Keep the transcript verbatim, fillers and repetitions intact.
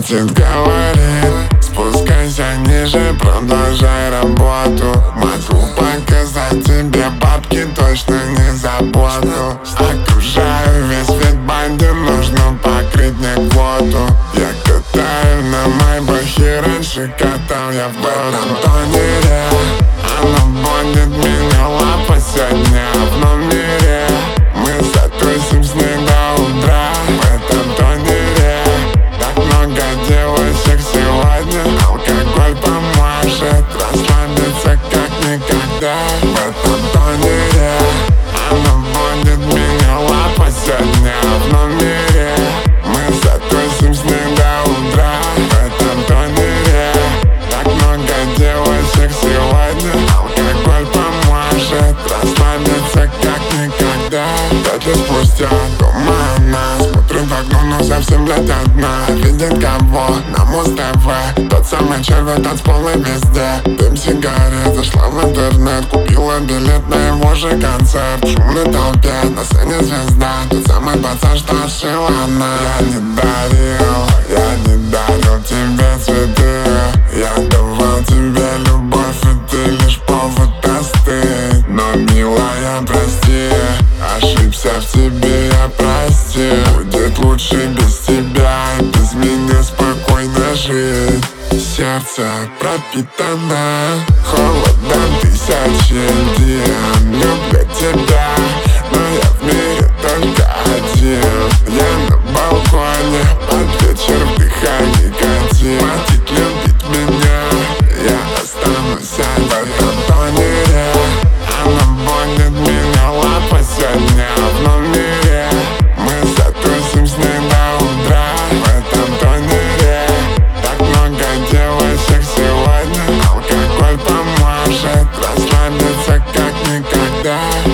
Хватит говорить, спускайся ниже, продолжай работу. Могу показать тебе бабки, точно не заботу. Окружаю весь вид банды, нужно покрыть мне квоту. Я катаю на майбахе, раньше катал я в этом тонере. Она будет меня лапать сегодня в номере. Мы затусим с ней до утра в этом тонере. Так много девочек сегодня, алкоголь поможет расслабиться как никогда в этом тонере. Она будет меня лапать сегодня в номере. Мы затусим с ней до утра в этом тонере. Так много девочек сегодня, алкоголь поможет расслабиться как никогда. Пять лет спустя дома она смотрит в окно, но совсем блядь одна. Видит кого на Муз-ТВ, тот самый червь танцполы везде. Дым сигарет, зашла в интернет, купила билет на его же концерт. В шумной толпе, на сцене звезда, тот самый пацан, что шила она. Я не дарил, я не дарил тебе цветы. Я давал тебе любовь, и ты лишь повод остыть. Но, милая, прости, ошибся в тебе, я прости. Будет лучше без тебя и без меня спокойно жить. Сердце пропитано холодом тысячи дней. Люблю тебя, но я в мире только один. Я на балконе, под вечер вдыхаю никотин. Хватит любить меня, я останусь один в этом тонере. Она будет меня лапать сегодня в номере. Мы затусим с ней до утра в этом тонере. Так много девочек сегодня, алкоголь поможет расслабиться как никогда.